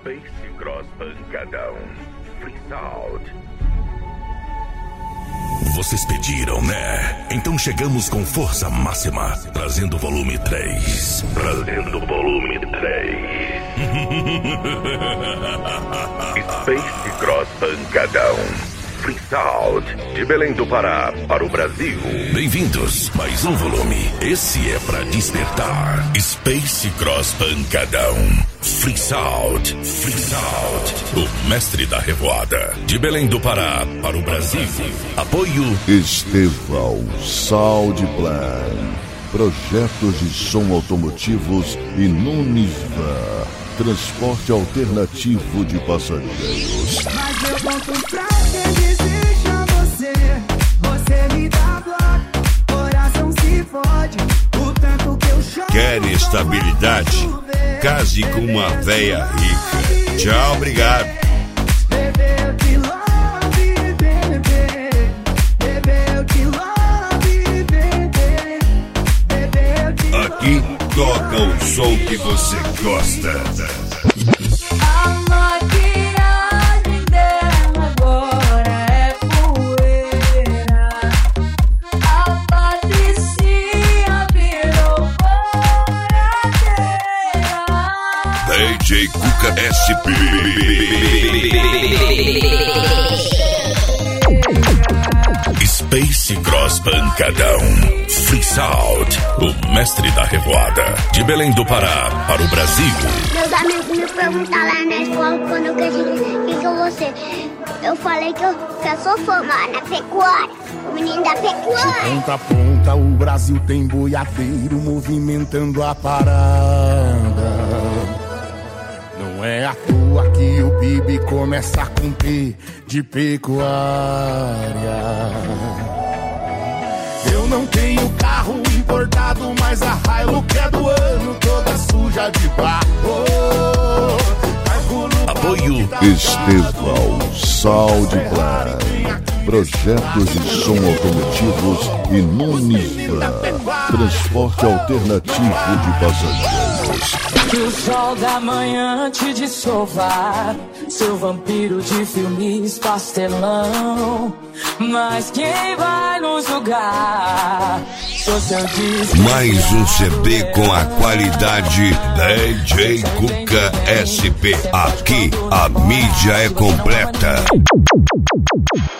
Space Cross Pancadão. Freesound. Vocês pediram, né? Então chegamos com força máxima, trazendo volume 3. Trazendo volume 3. Space Cross Pancadão. Freesound, de Belém do Pará para o Brasil. Bem-vindos, mais um volume. Esse é pra despertar. Space Cross Pancadão. Freesound, Freesound, o mestre da revoada. De Belém do Pará para o Brasil. Apoio Estevão Sound Plan. Projetos de som automotivos e Nunes Van. Transporte alternativo de passageiros. Mas eu volto pra quem deseja você. Você me dá bloco, coração se fode. O tanto que eu choro. Quer estabilidade? Case com uma véia rica. Tchau, obrigado. Bebê, eu te love, bebê. Bebê, eu te love, bebê. Bebê, eu te love. Aqui toca o som que você gosta. A maquiagem dela agora é poeira. A Patricinha virou boradeira. DJ Cuca SP. Space Cross Pancadão. Freesound, o mestre da revoada. De Belém do Pará para o Brasil. Meus amigos me perguntaram lá na escola quando eu cresci, quem que eu vou ser? Eu falei que eu sou formada na pecuária, o menino da pecuária. De ponta a ponta o Brasil tem boiadeiro movimentando a parada. Não é à toa que o PIB começa com P de pecuária. Eu não tenho carro importado, mas a Hilux é do ano, toda suja de barro. Apoio Estevão Sound Plan. Projetos de som automotivos e Nunes Van. Transporte alternativo de passageiros. Que o sol da manhã te dissolva, seu vampiro de filmes pastelão. Mas quem vai nos julgar? Sou seu disco. Mais um CD com a qualidade DJ Cuca SP. Aqui a mídia é completa.